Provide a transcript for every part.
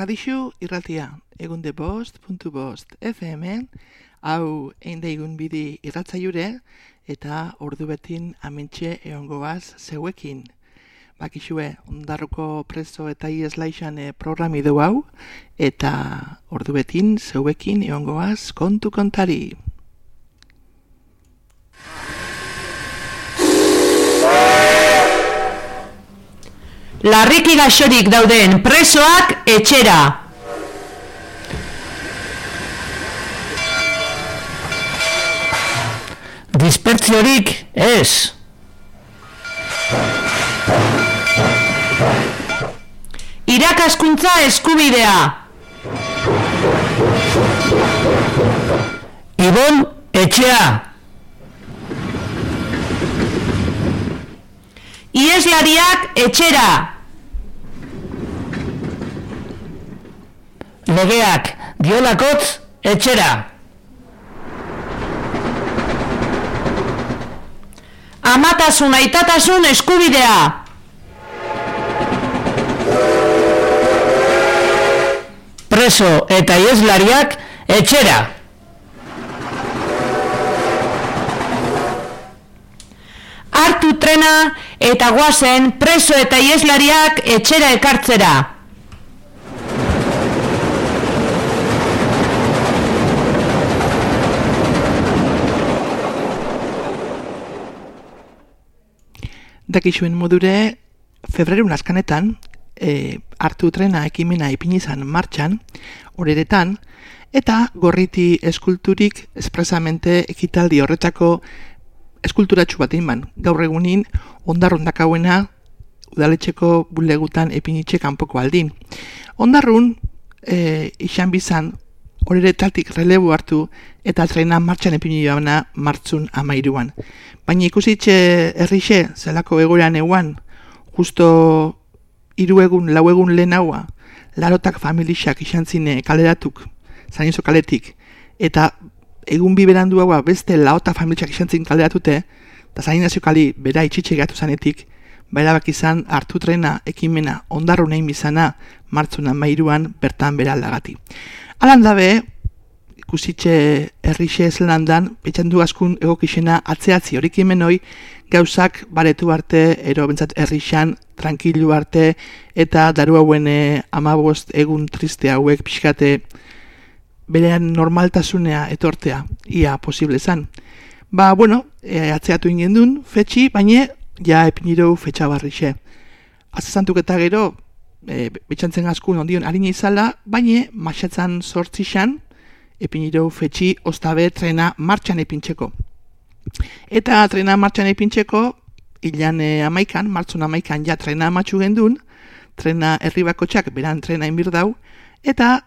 Radixu irratia, egunde bost FM, hau egun bidi irratzaiure, eta ordu betin amentxe egongoaz zeuekin. Bakixue, ondarruko preso eta ieslaixan programidu hau, eta ordu betin zeuekin egongoaz kontu kontari. Larriki gaixorik dauden presoak etxera. Dispertziorik ez. Irakaskuntza eskubidea. Ibon etxea. Ieslariak etxera. Legeak diolakotz etxera. Amatasun aitatasun eskubidea. Preso eta ieslariak etxera. Hartu trena eta goazen preso eta ieslariak etxera ekartzera. Dakixuen modure, febrerun askanetan, hartu trena ekimena ipinizan martxan, horeretan, eta gorriti eskulturik espresamente ekitaldi horretako eskulturatxu bat inban. Gaur egunin, ondarrun dakauena, udaletxeko bulegutan epinitxe kanpoko aldin. Ondarrun, izan bizan, horeretatik relebu hartu, eta trena martxan epinioana martzun 13an. Baina ikusitxe herrixe, zelako egoeran eguan, justo 3 egun, 4 egun lehen haua, larotak familixak izan zine kaleratuk, zainizo kaletik, eta egun biberandu haua beste laotak familixak izan zin kaleratute, eta zainazio kali bera itxitxe gatu zanetik, berabak izan hartu trena ekimena ondarru nahi bizana martzun 13an bertan bera aldagati. Alan dabe, ikusitxe herrixe zelandan, petxandu askun egokixena atzeatzi horik imenoi, gauzak baretu arte, ero bentsat herrixan, tranquilu arte, eta daru hauen 15 egun triste hauek pixkate berean normaltasunea etortea, ia posible zan. Ba, bueno, atzeatu ingen duen, fetxi, baina ja epinirou fetxa barrixe. Azazantuk eta gero, betxantzen askun ondion harina izala, baina maxatzan 8 epinirou fetxi ostabe trena martxan epintxeko. Eta trena martxan epintxeko, ilan 11an, martzun 11an ja trena amatxu gendun, trena herri bakotxak beran trena inbir dau, eta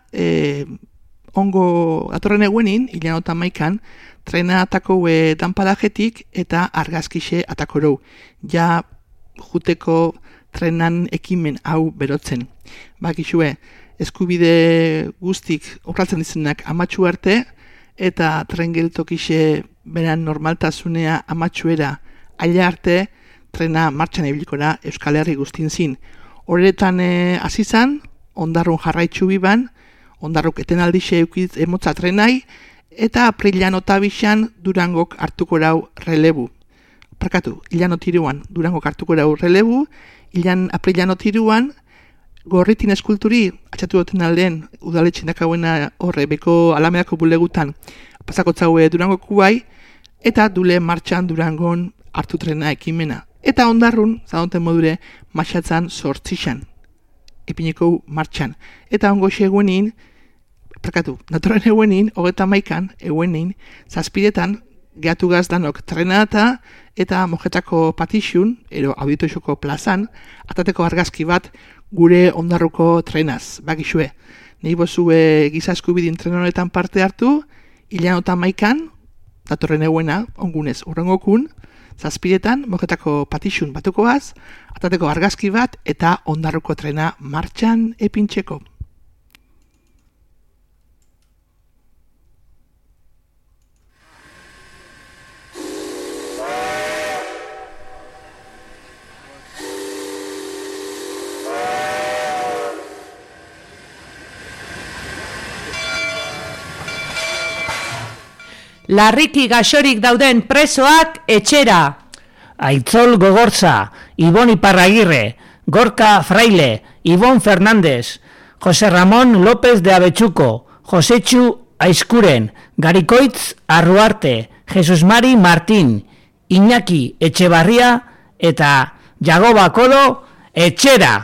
ongo datorren eguenin, ilan 11an, trena atako danpadajetik eta argazkixe atakorou. Ja juteko trenan ekimen hau berotzen. Bakixue, eskubide guztik orratzen dizenak amatxu arte, eta tren geltokixe beran normaltasunea amatxuera aila arte, trena martxan ebilikora Euskal Herri guztin zin. Horretan azizan, ondarrun jarraitzu biban, ondarruk etenaldixe eukiz emotza trenai, eta aprilan otabixan Durangok hartuko rau relebu. Parkatu, ilan otiruan Durangok hartuko rau relebu, aprilan otiruan, gorritin eskulturi, atxatu duten aldean, udaletxen dakauena horre, beko alameako bulegutan, pasako tzaue Durango kubai, eta dule martxan Durangon hartu trena ekimena. Eta ondarrun, zadonten modure, maxatzan 8an, epineko martxan. Eta ongo eguenin, datorren eguenin, 31an, eguenin, 7etan, gehatu gazdanok trena eta mojetako patixun, ero auditoxoko plazan, atateko argazki bat gure ondarruko trenaz, bakixue. Nahi bozue giza eskubidin tren honetan parte hartu, ilan 31an, datorren eguena, ongunez, urrengokun, 7etan, mojetako patixun batukoaz, atateko argazki bat eta ondarruko trena martxan epintxeko. Larriki gaxorik dauden presoak etxera. Aitzol Gogorza, Ibon Iparragirre, Gorka Fraile, Ibon Fernández, José Ramón López de Abetxuko, Josetxu Aizkuren, Garikoitz Arruarte, Jesus Mari Martín, Iñaki Etxebarria eta Jagoba Kodo etxera.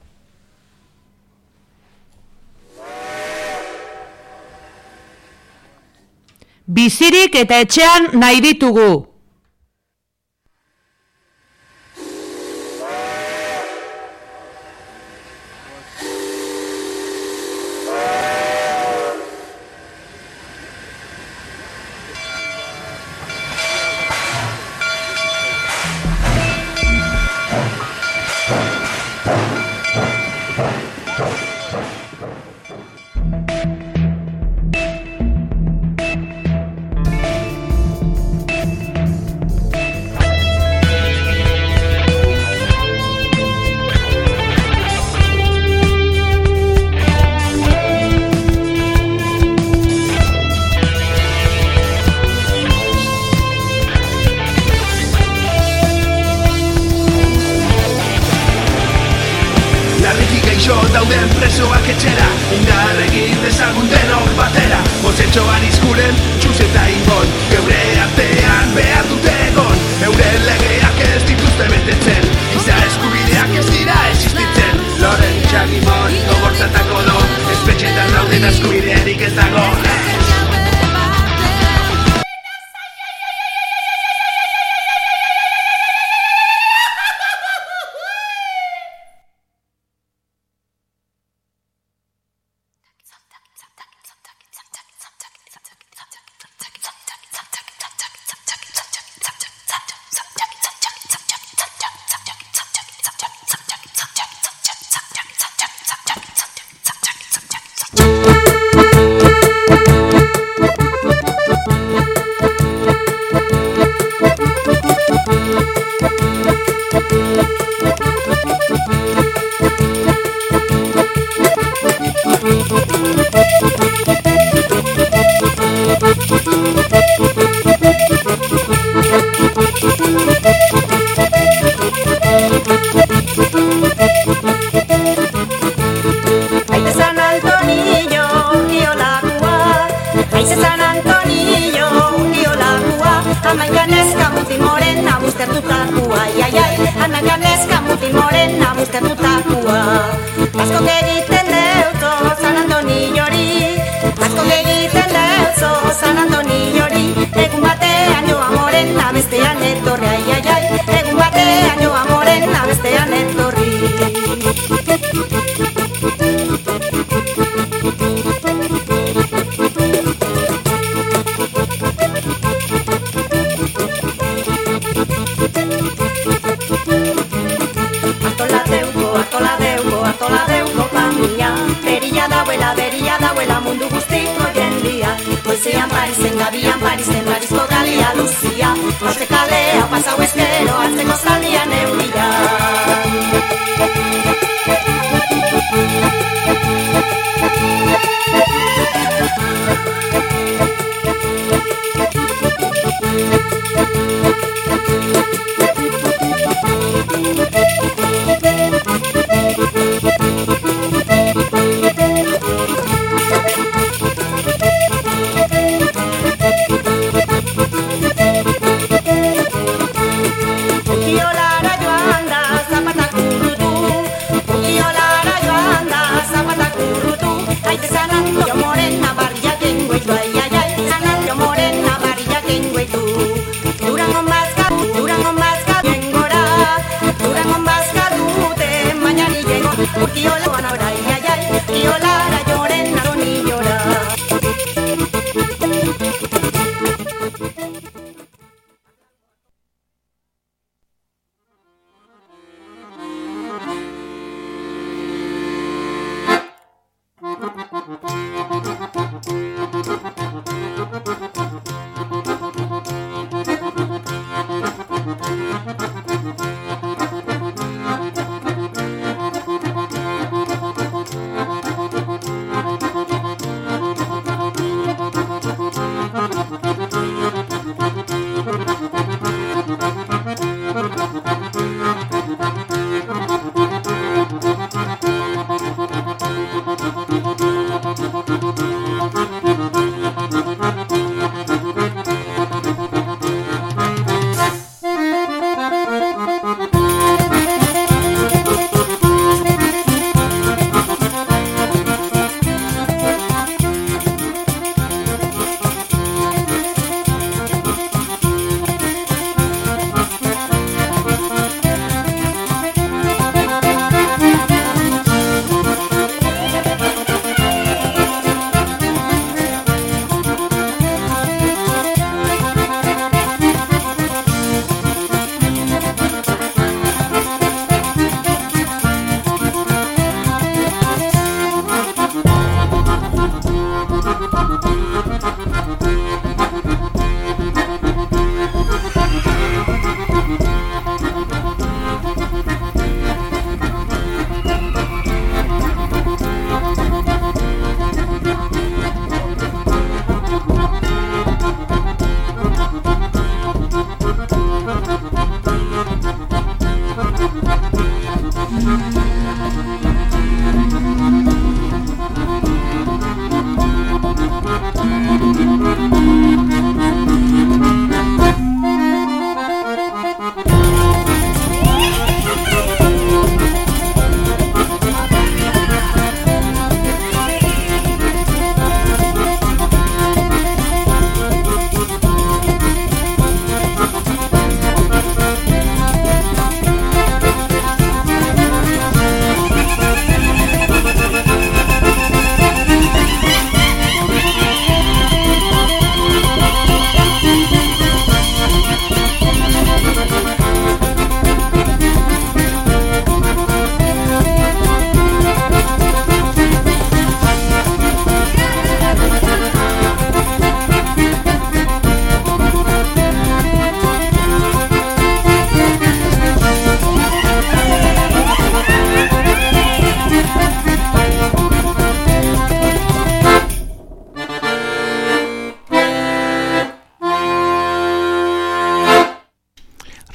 Bizirik eta etxean nahi ditugu. Dauden presoak etxera, indar egin dezagun denok batera. Josetxo Arizkuren, Txuz eta Ibon, geure artean behar dute egon. Euren legeak ez dituzte betetzen, giza eskubideak ez dira existitzen. Loren Txagimon, Gogortzatako do, espetxetan dauden eskubiderik ez dago. Kiolara joan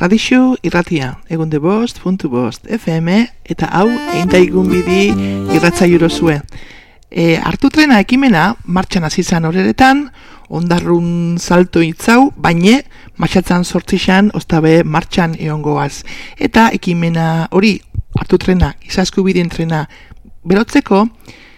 Tradizio irratia, egunde bost, FM, eta hau eintaigun bidi irratzaiuro zue. Hartu trena ekimena, martxan hasi zan horeretan, ondarrun salto itzau, baine, martxatzan sortzixan, ostabe martxan eongoaz. Eta ekimena hori, hartu trena, izazku bidien trena, berotzeko,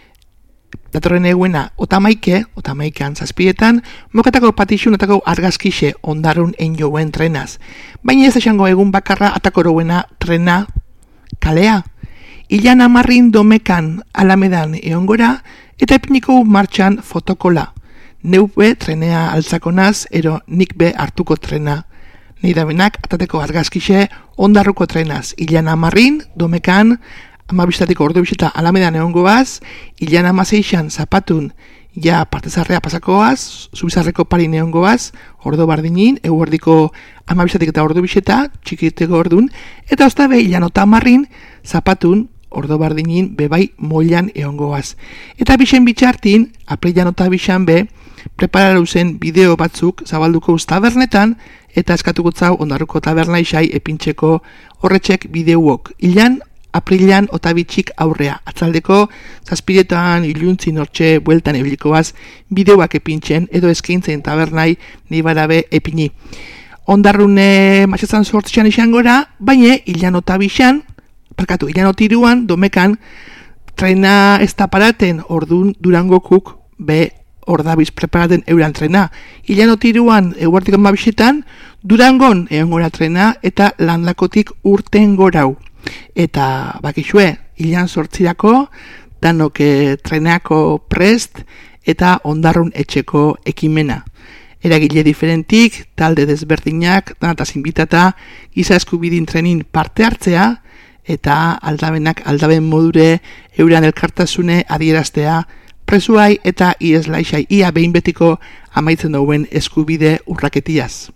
datorren eguena, otamaikan zazpietan, moketako patixun otako argazkixe ondarrun enjoen trenaz. Baina ez esango egun bakarra atakoroena trena kalea. Ilan amarrin domekan alamedan eongora eta epiniko martxan fotokola. Neupe trenea altzakonaz, ero nik be hartuko trena. Nida benak atateko argazkixe ondarruko trenaz. Ilan amarrin domekan amabistatiko ordu bisita alamedan egongo baz, ilan amazeixan zapatun ja partezarrea pasakoaz, zubizarreko parin egongo baz, ordu bardinin, eguerdiko amabistatik eta ordu bisita, txikiteko ordun, eta ostabe ilan otamarrin zapatun ordu bardinin bebai moilan egongo baz. Eta bixen bitxartin, apreilan otabixan be, prepararu zen bideo batzuk zabalduko uz tabernetan, eta eskatuko zau ondarruko taberna isai epintxeko horretxek bideuok. Ilan aprilan otabitxik aurrea. Atzaldeko, zazpiretan, iluntzin hortxe, bueltan ebiliko baz, bideoak epintzen, edo eskaintzen tabernai nibarabe epini. Ondarrune matxatzan sortzean izangora, baina ilan otabixan, ilan otiruan, domekan, trena ez taparaten ordun Durangokuk be ordabiz preparaten euran trena. Ilan otiruan, eguartikon babisetan, Durangon eongora trena eta landakotik urten gorau. Eta bakixue, ilan sortzirako, danok treneako prest eta ondarrun etxeko ekimena. Eragile diferentik, talde desberdinak, danataz inbitata, giza eskubidin trenin parte hartzea, eta aldabenak aldaben modure euran elkartasune adieraztea, presuai eta ieslaixai ia behin betiko amaitzen dauen eskubide urraketiaz.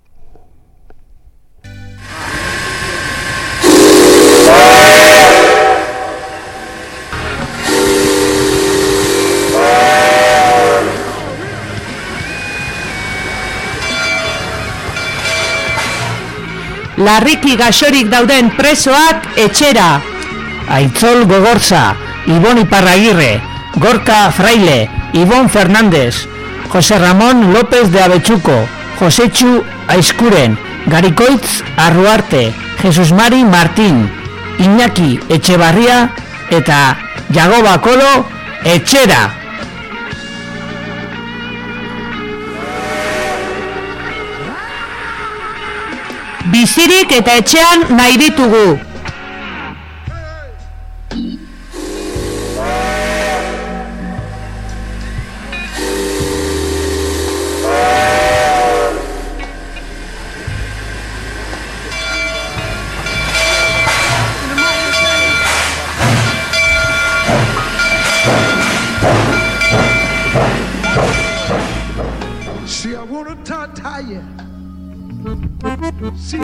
Larriki gaxorik dauden presoak etxera. Aitzol Gogorza, Ibon Iparragirre, Gorka Fraile, Ibon Fernández, José Ramón López de Abetxuko, Josetxu Aizkuren, Garikoitz Arruarte, Jesus Mari Martín, Iñaki Etxebarria eta Jagoba Kolo etxera. Bizirik eta etxean nahi ditugu. See, I wanna tie you. See.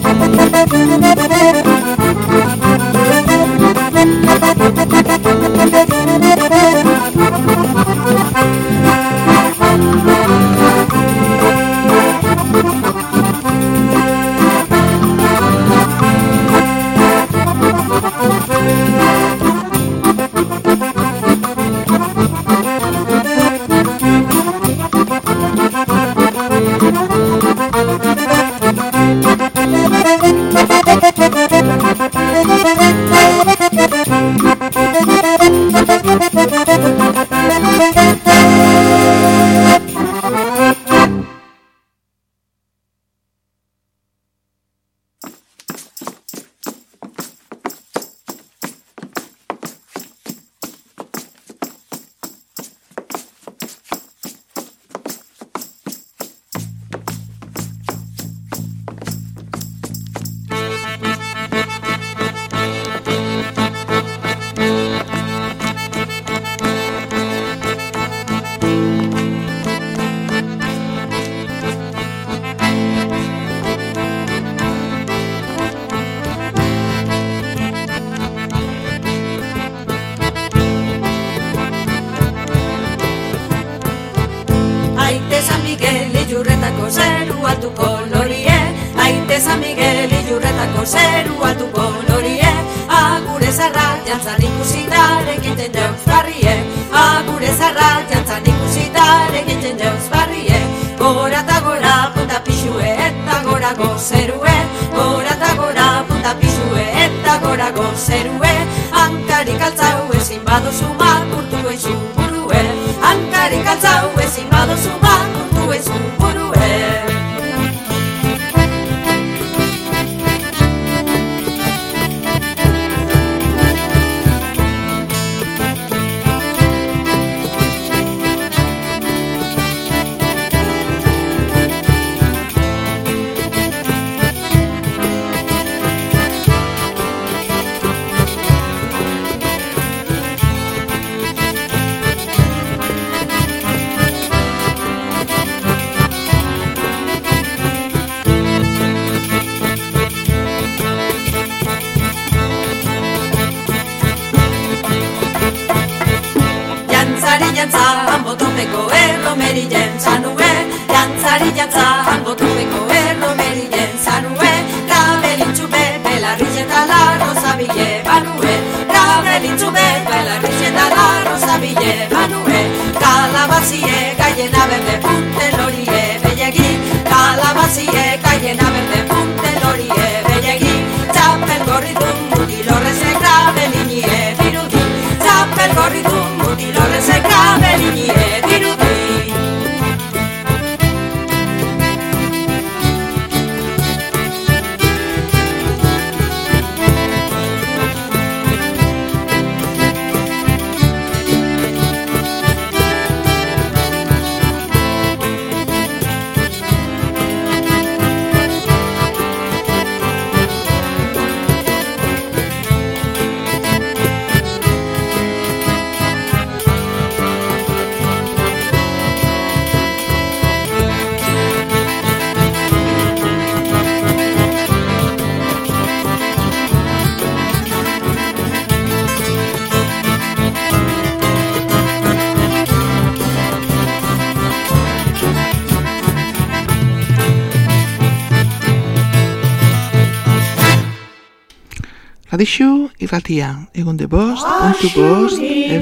Radixu irratia, egun de bost, puntu bost,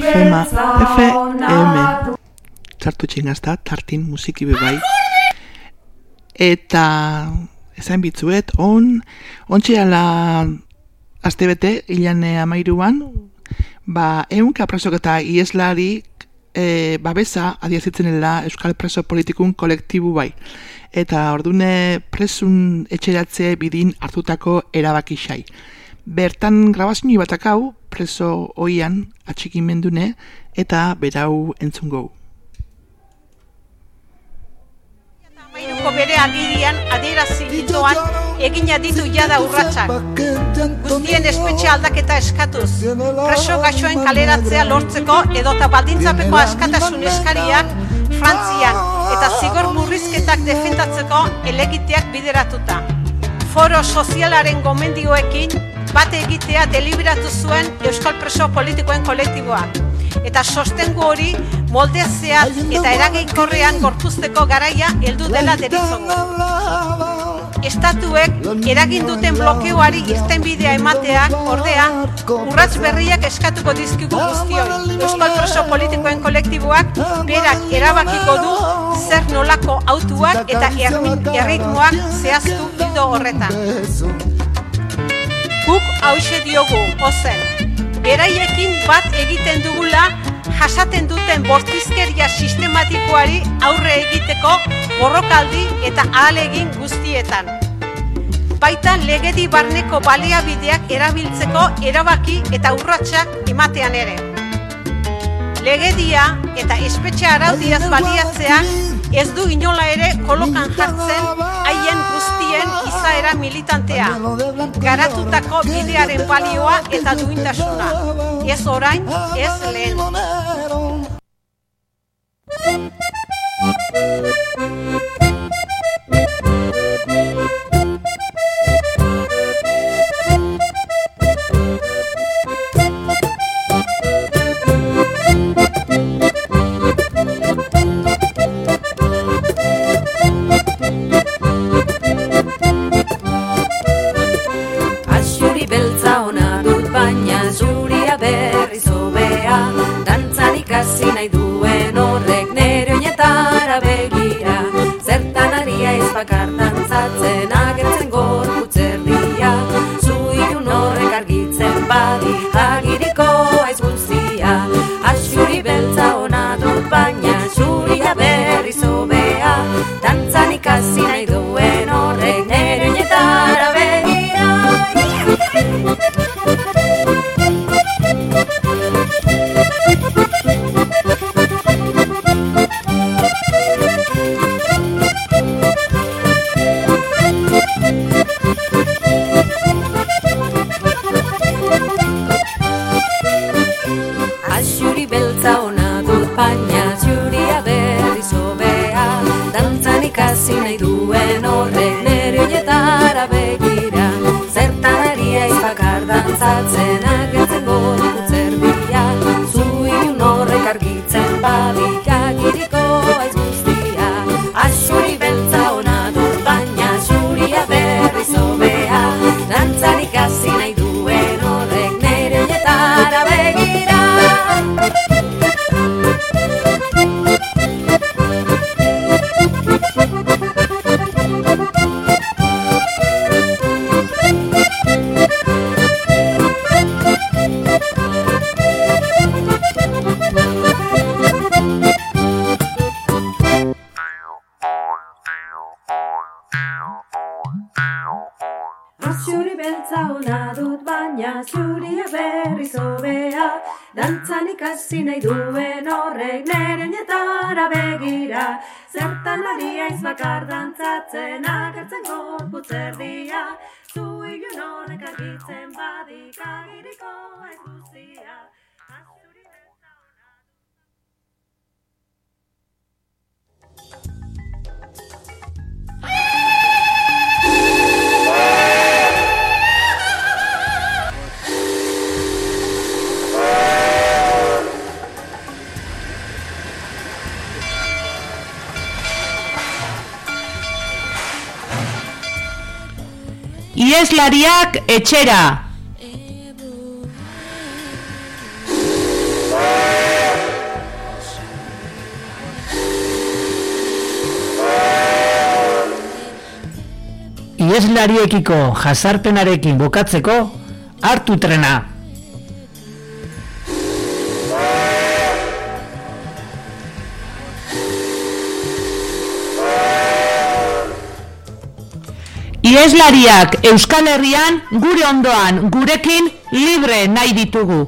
FM. Txartu txingazta, tartin musiki bebai. Eta, ezain bitzuet, ontxeala astebete, hilane amairuan, ehunka presok eta ieslari babesa adiazitzenela Euskal Preso Politikun kolektibu bai. Eta ordune presun etxeratze bidin hartutako erabaki xai. Bertan grabazio batakau, preso oian atxikimendune eta berau entzungo. Amairuko bere agirian adierazi dituan egina ditu jada urratsak. Guztien espetxe aldaketa eskatuz, preso gaixoen kaleratzea lortzeko edota baldintzapeko askatasun eskariak Frantzian eta zigor murrizketak defendatzeko helegiteak bideratuta. foro sozialaren gomendioekin bat egitea deliberatu zuen Euskal Preso Politikoen kolektiboak. Eta sostengu hori molde zehatz eta eraginkorrean gorpuzteko garaia heldu dela deritzogu. Estatuek eragin duten blokeoari irtenbidea emateak, ordea, urrats berriak eskatuko dizkigu guztioi. Euskal Preso Politikoen kolektiboak berak erabakiko du zer nolako autuak eta erritmoak zehaztu ildo horretan. Guk hauxe diogu, ozen, beraiekin bat egiten dugula jasaten duten bortizkeria sistematikoari aurre egiteko borrokaldi eta ahalegin guztietan. Baita legedi barneko baliabideak erabiltzeko erabaki eta urratsak ematean ere. Legedia eta espetxe araudiaz baliatzea ez du inola ere kolokan jartzen haien guztien izaera militantea, garatutako bidearen balioa eta duintasuna, ez orain, ez lehen. Dantzan ikasi nahi duen horrek nere oinetara begira, zertan ariaiz bakar dantzatzen agertzen gorputz erdia, zu ilun horrek argitzen badik agiriko ez guztia. Ieslariak etxera. Ieslariekiko jazarpenarekin bukatzeko hartu trena. Ieslariak Euskal Herrian gure ondoan gurekin libre nahi ditugu.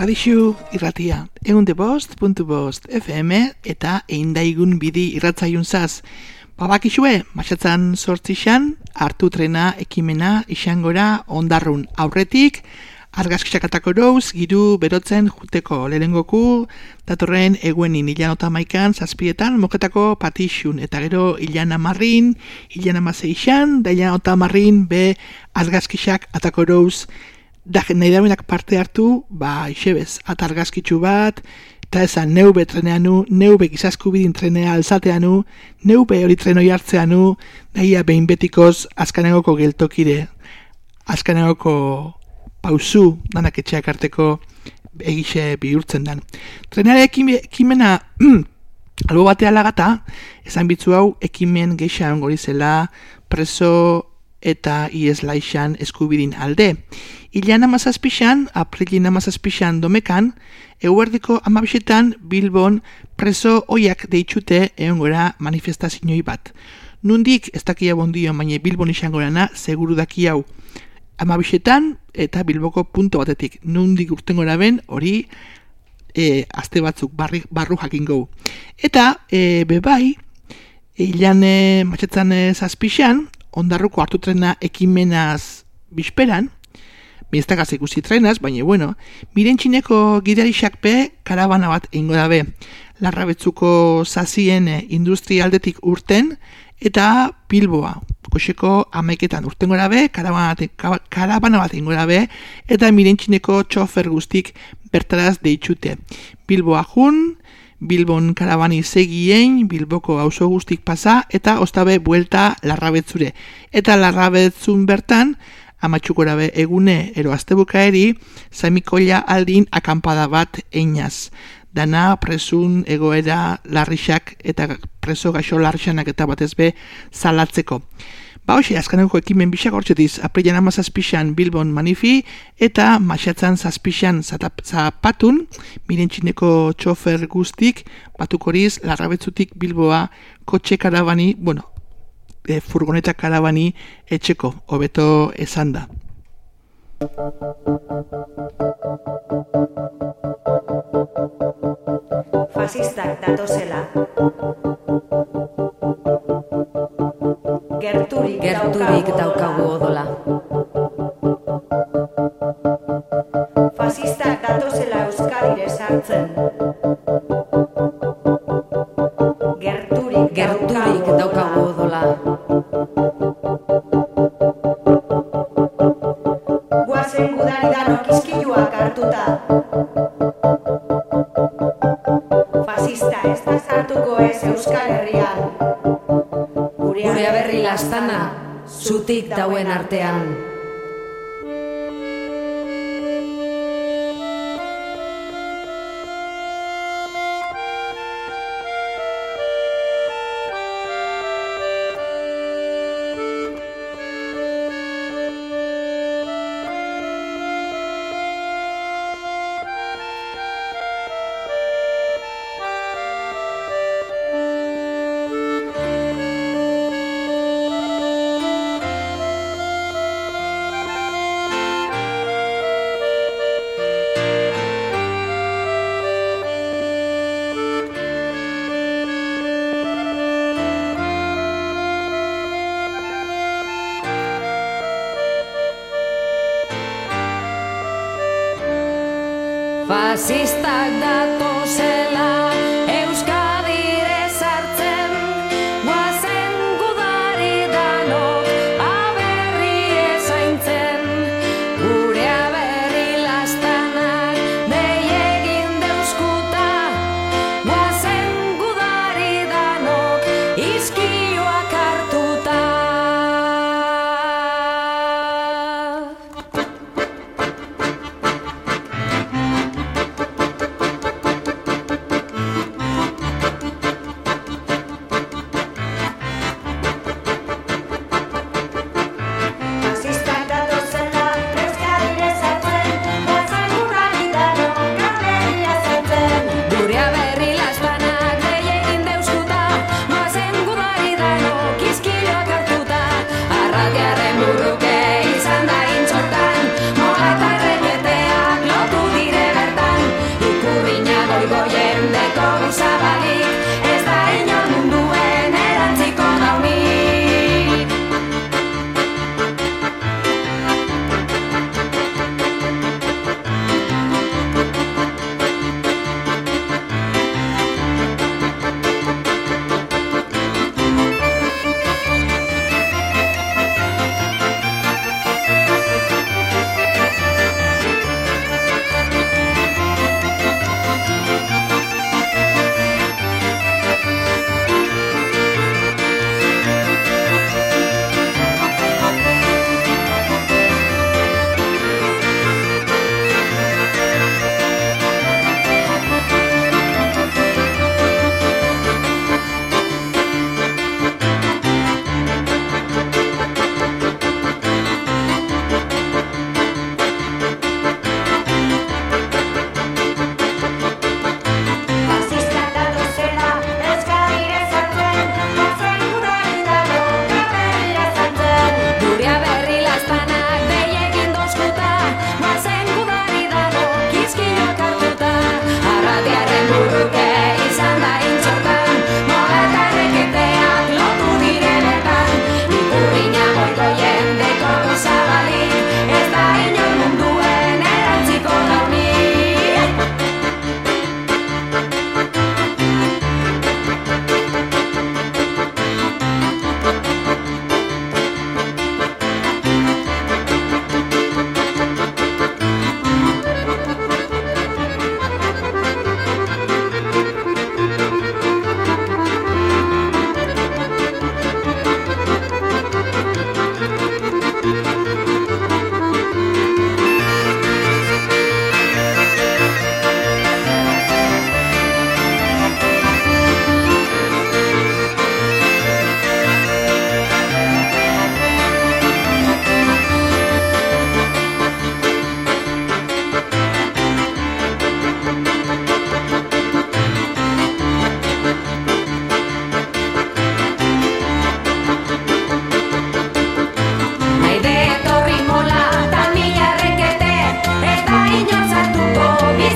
Radixu irratia, eundebost.bost FM eta eindaigun bidi irratzaiun zaz. Babakixue, matxatzan sortzixan, hartu trena ekimena isangora ondarrun aurretik, argazkixakatako rouz, giru berotzen juteko lehengoku, datorren eguenin hilan otamaikan, zazpietan, moketako patixun, eta gero hilan amarrin, hilan amazeixan, da hilan otamarrin, be argazkixak atako rouz, da nahi dauenak parte hartu, isebez, atargazkitxu bat, eta esan neube treneanu, neube gizasku bidin trenea alzateanu, neube hori trenoi hartzeanu, nahia behin betikoz azkanegoko geltokire, azkanegoko pausu danak etxeak arteko egixe bihurtzen dan. Treneare ekimena albo batea lagata, esan bitzu hau ekimen geixan gorizela preso eta ieslaixan eskubidin alde. Ilan amazazpixan, aprilin amazazpixan domekan, eguerdiko amabixetan Bilbon preso oiak deitxute eongora manifestazioi bat. Nundik, ez dakia bondio, baina Bilbon isangorana, seguru daki hau. Amabixetan eta Bilboko punto batetik. Nundik urtengora ben, hori aste batzuk barru jakin gau. Eta, bebai, ilan matxetzan zazpixan, ondarruko hartu trena ekimenaz bisperan, minztagaz ikusi trenaz, baina bueno, miren txineko gidarixak be, karabana bat ingo dabe. Larrabetzuko zazien industrialdetik urten, eta Bilboa, koxeko amaiketan urten gora be, karabana bat ingo dabe, eta miren txineko txofer guztik bertaraz deitxute. Bilboa jun, Bilbon karabani segien, Bilboko auzo guztik pasa, eta ostabe buelta Larrabetzure. Eta Larrabetzun bertan, amatxukora be egune ero astebukaeri, Zaimikoia aldin akampada bat einaz. Dana presun egoera larrixak eta preso gaixo larrixanak eta batez be zalatzeko. Hoxe, azkaneko ekimen bisak hortzetiz, aprilan amazazpixan Bilbon manifi eta maxatzan zazpixan zapatun, miren txineko txofer guztik, batukoriz, Larrabetzutik Bilboa kotxe karabani, furgoneta karabani etxeko, hobeto esan da. Fasistak datozela. Gerturik daukagu odola. Fasistak datozela Euskadire sartzen. Gerturik daukagu odola. Guazen gudari danok izkiluak hartuta. Fasista ez da sartuko ez Euskal Herrian. Gure aberri lastana, zutik dauen artean. Fasistak datozela Euskadire sartzen, guazen gudari danok aberri ezaintzen. Gure aberri lastanak dei egin deuskuta, guazen gudari danok izkioak hartuta.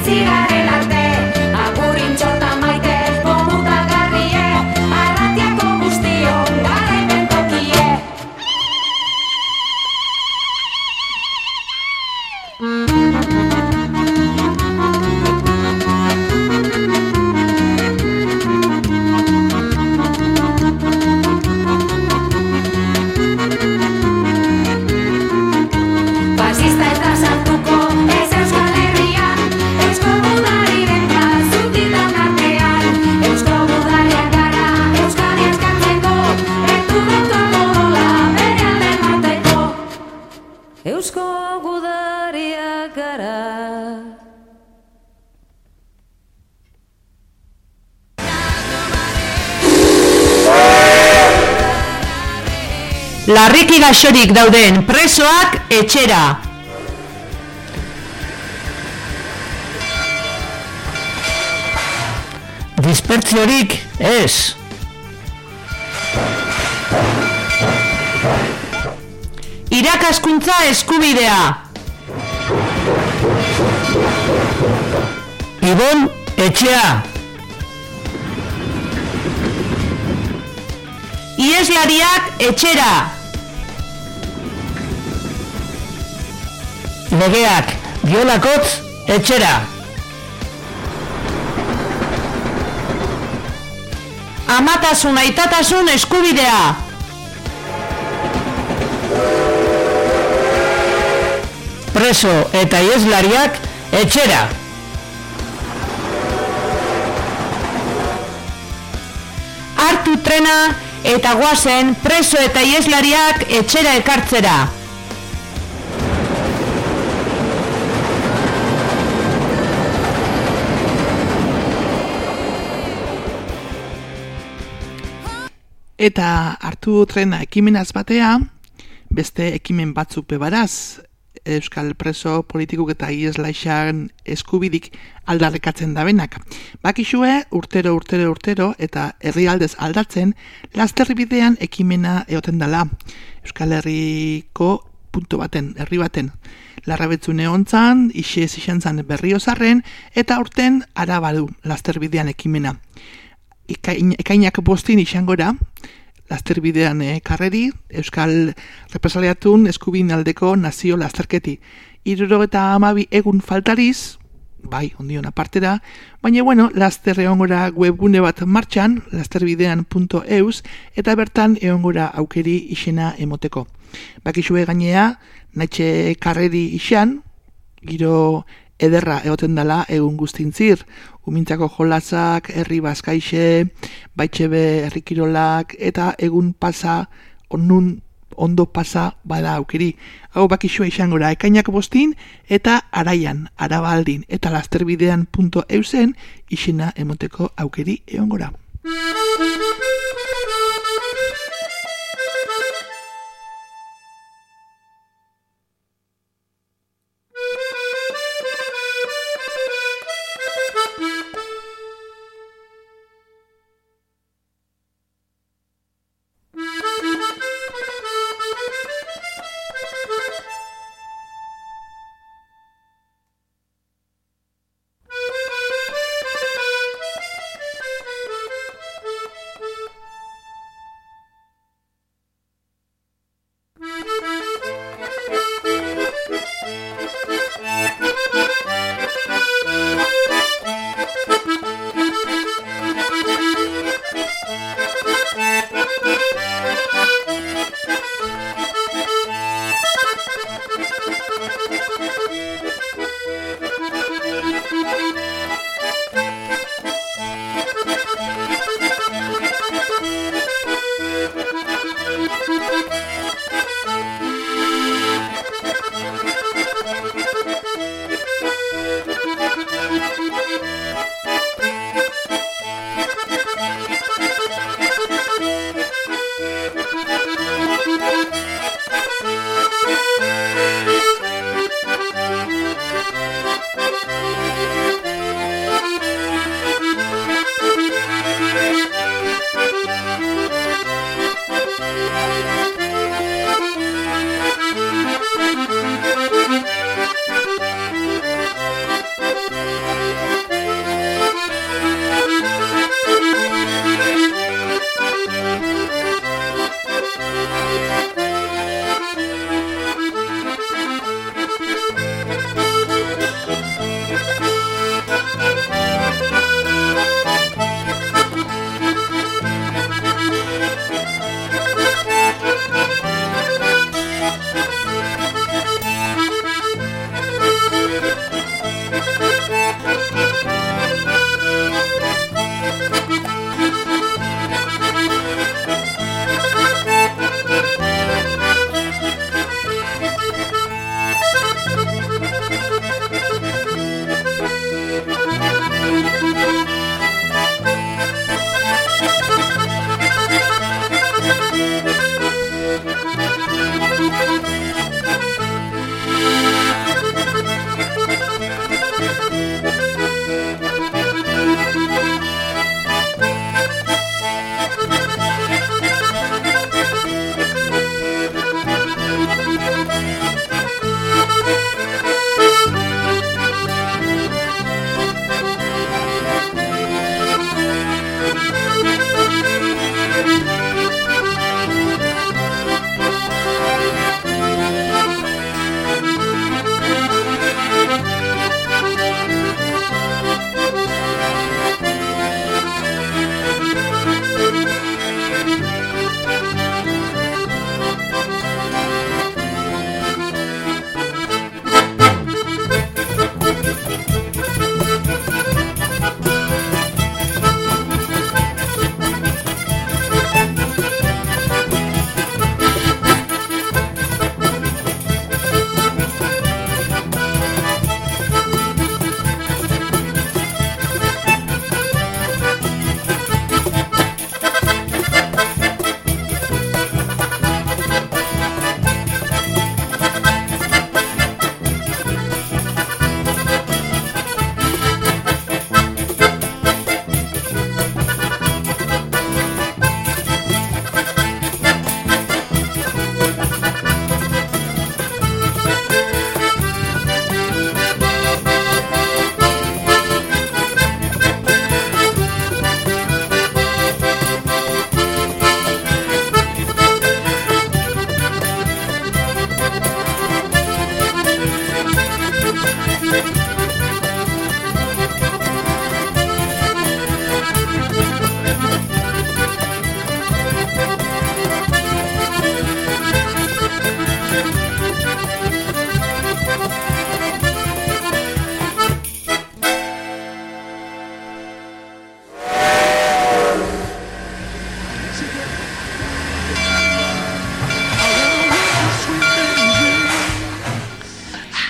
bizi garen arte, agurintxo eta maite, gomutagarrie, arratiako guztion garaipen tokie. Fasista eta sartuko ez Euskal Herrian, Eusko Gudariren bazutitan artean, Eusko Gudariak gara Euskadi eskatzeko, etu daukago dola bere alden mateko. Eusko Gudariak gara. Larriki gaixorik dauden presoak etxera. Dispertziorik ez. Irakaskuntza eskubidea. Ibon etxea. Ieslariak etxera. Legeak biolakotz etxera. Amatasun aitatasun eskubidea. Preso eta ieslariak etxera. Hartu trena eta goazen preso eta ieslariak etxera ekartzera. Eta hartu trena ekimenaz batea, beste ekimen batzuk bebaraz, Euskal preso politikuk eta ieslaixan eskubidik aldarrikatzen dabenak. Bakixue urtero eta herrialdez aldatzen lasterbidean ekimena egoten dela. Euskal Herriko punto baten, herri baten. Larrabetzune hontzan, Ixez izantzan Berriozarren eta urten Arabadu lasterbidean ekimena. Ekainak bostin izangora, lasterbidean karreri, Euskal Represaliatun eskubin aldeko nazio lasterketi. 72 egun faltariz, bai, ondion apartera, baina bueno, laster eongora webgune bat martxan, lasterbidean.eus, eta bertan eongora aukeri isena emoteko. Bakizue gainea, naitxe karreri isan, giro ederra egoten dela egun guztintzir, umintzako jolazak, herri bazkaixe, baitxebe herrikirolak, eta egun pasa, ondo pasa bada aukeri. Hau bakixua izangora ekainak bostin, eta araian, arabaldin, eta lasterbidean.eusen isena emoteko aukeri eongora.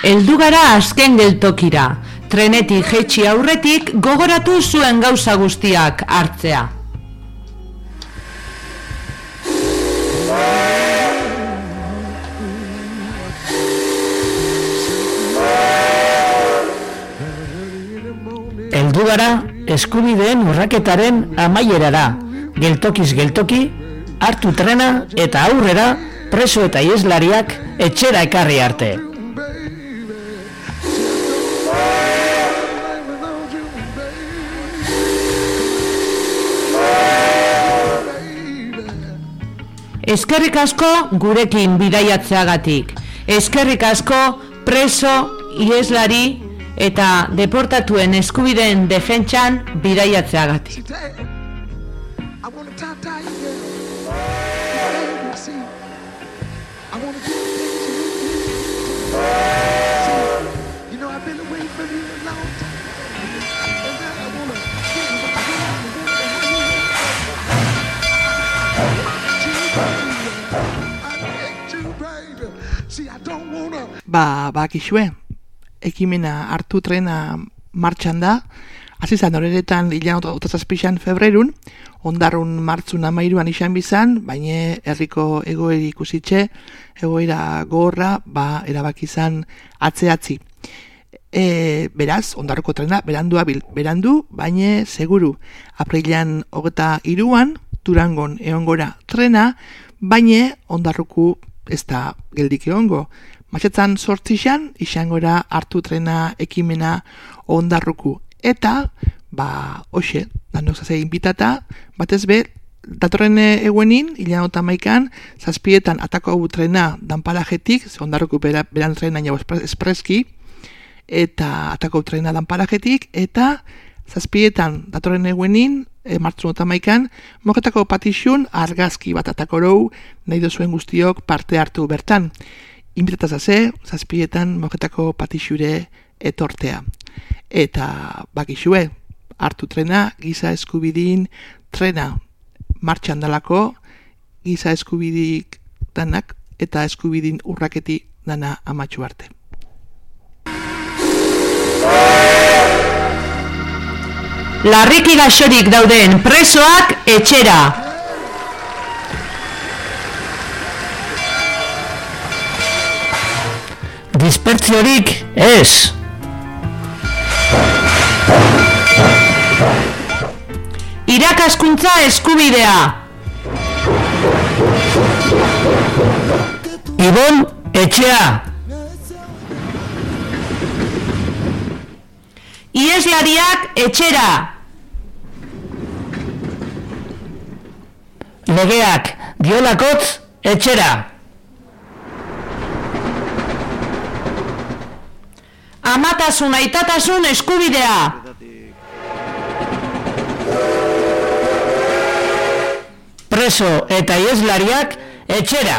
heldu gara azken geltokira. Trenetik jaitsi aurretik gogoratu zuen gauza guztiak hartzea. Heldu gara eskubideen urraketaren amaierara. Geltokiz geltoki, hartu trena eta aurrera preso eta ieslariak etxera ekarri arte. Eskerrik asko gurekin bidaiatzeagatik. Eskerrik asko preso, ieslari eta deportatuen eskubideen defentsan bidaiatzeagatik. Bakizue, ekimena hartu trena martxan da, hasi zan horretan hilan 27 febrerun, ondarrun martzun 13an izan bizan, baina herriko egoeri ikusitxe, egoera gogorra, erabaki izan atzeatzi. Beraz, ondarruko trena berandu, baina seguru, aprilan 23an, Durangon eongora trena, baina ondarruku ez da geldik egongo. Matxetzan 8an, izangora hartu trena ekimena ondarruku. Eta, hoxe, danok zazea inbitata, batez be, datorren eguenin, hilan 11an, 7etan atako hau trena danparajetik, ondarruku beran trena nago espreski, eta atako hau trena danparajetik, eta 7etan datorren eguenin, martzun 11an, moketako patixun argazki bat atakorou, nahi dozuen guztiok parte hartu bertan. Inbitata zaze, 7etan moketako patixure etortea. Eta bakizue, hartu trena, giza eskubidin trena martxan dalako, giza eskubidik danak eta eskubidin urraketi dana amatxu arte. Larriki gaixorik dauden presoak etxera. Dispertziorik ez. Irakaskuntza eskubidea. Ibon etxea. Ieslariak etxera. Legeak diolakotz etxera. Amatasun aitatasun eskubidea. Preso eta ieslariak etxera.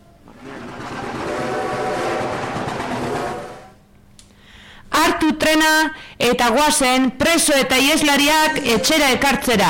Hartu trena eta goazen preso eta ieslariak etxera ekartzera.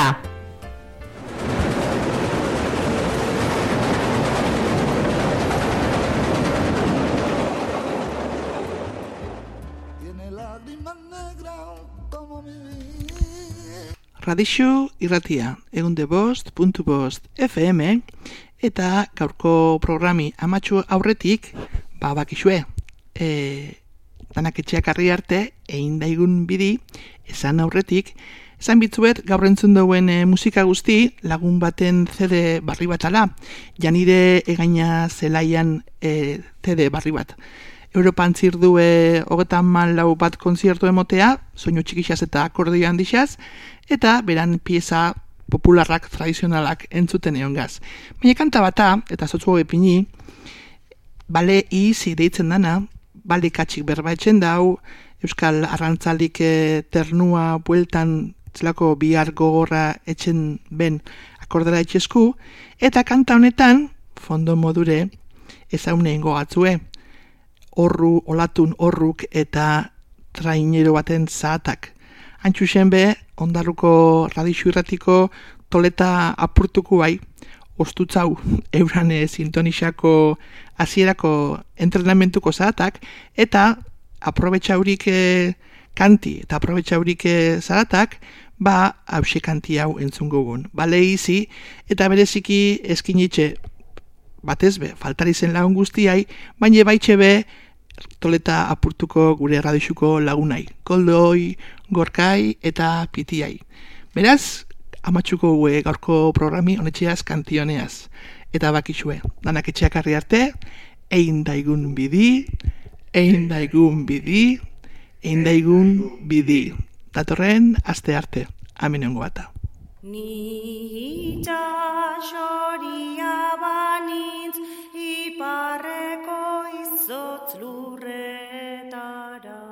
Radixu irratia, egunde5.5 FM, eta gaurko programi amatxu aurretik, bakizue, danak etxeak arri arte, egin daigun bidi, esan aurretik, esan bitzuet gaur entzun dauen musika guzti, lagun baten CD barri bat ala, janire egaina zelaian CD barri bat. Europan zirdu 34 bat konziertu emotea, soinu txikixaz eta akordio handixaz, eta beran pieza popularrak, tradizionalak entzuten egon gaz. Baina kanta bata, eta zotzuo epini, bale izi deitzen dana, bale katxik berba etxen dau, euskal arrantzalik ternua bueltan zelako bihar gogorra etxen ben akordera etxesku, eta kanta honetan, fondo modure, ezauneen gogatzue, horru, olatun horruk eta trainero baten zahatak. Antxusen be, ondarruko radixu irratiko toleta apurtuko bai, ostutzau euran sintonixako hasierako entrenamentuko zahatak, eta aprobetxaurik kanti eta aprobetxaurik zaratak, hause kanti hau entzungo gun. Bale izi, eta bereziki eskinitxe, batez be, faltari zen lagun guztiai, baina baitxe be, toleta apurtuko gure radixuko lagunai. Koldoi, gorkai eta pitiai. Beraz, amatxuko gaurko programi honetxeaz kantioneaz. Eta bakixue, danak etxeak arri arte, egin daigun bidi, egin daigun bidi, egin daigun bidi. Datorren, aste arte. Amenengo bata. Ni itxasoria banitz, iparreko izotz lurretara.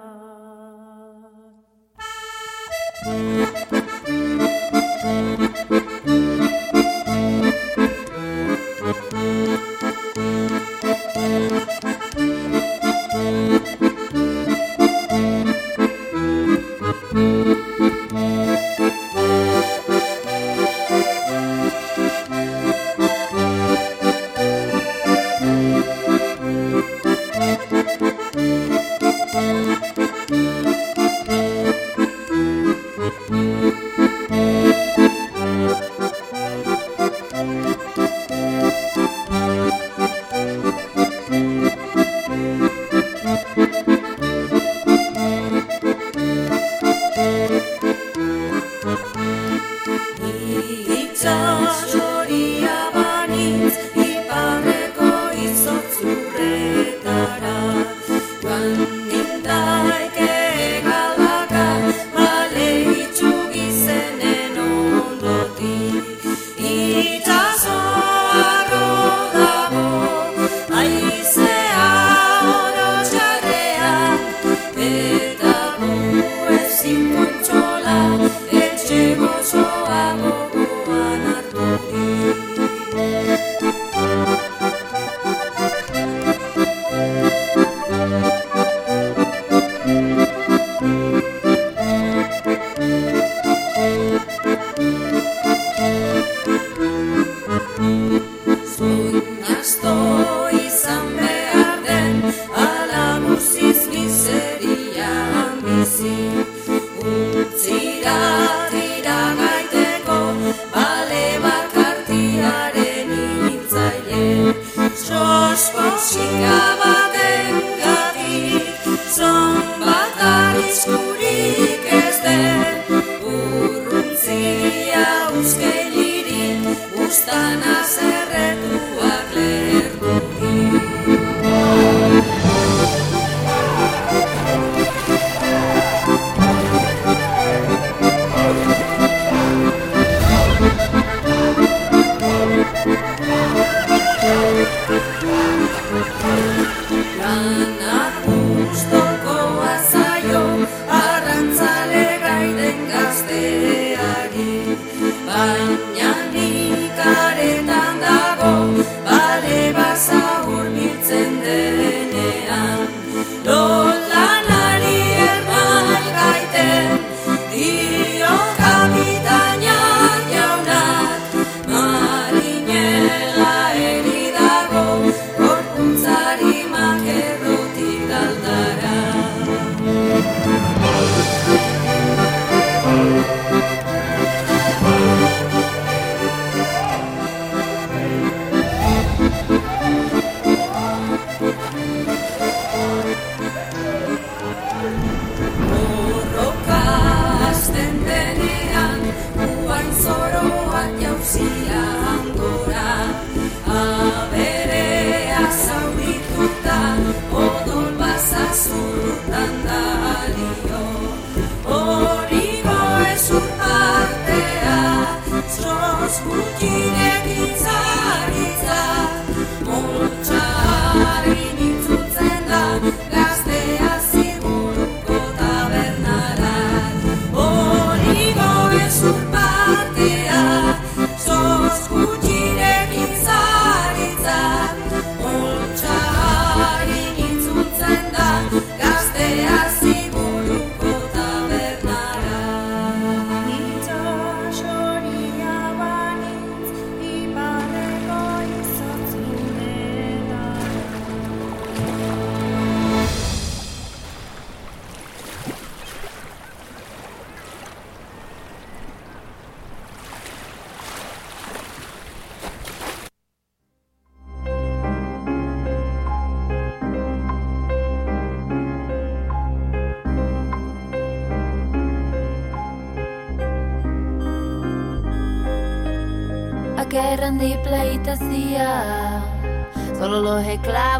a que rendí pleitesía. Solo los esclavos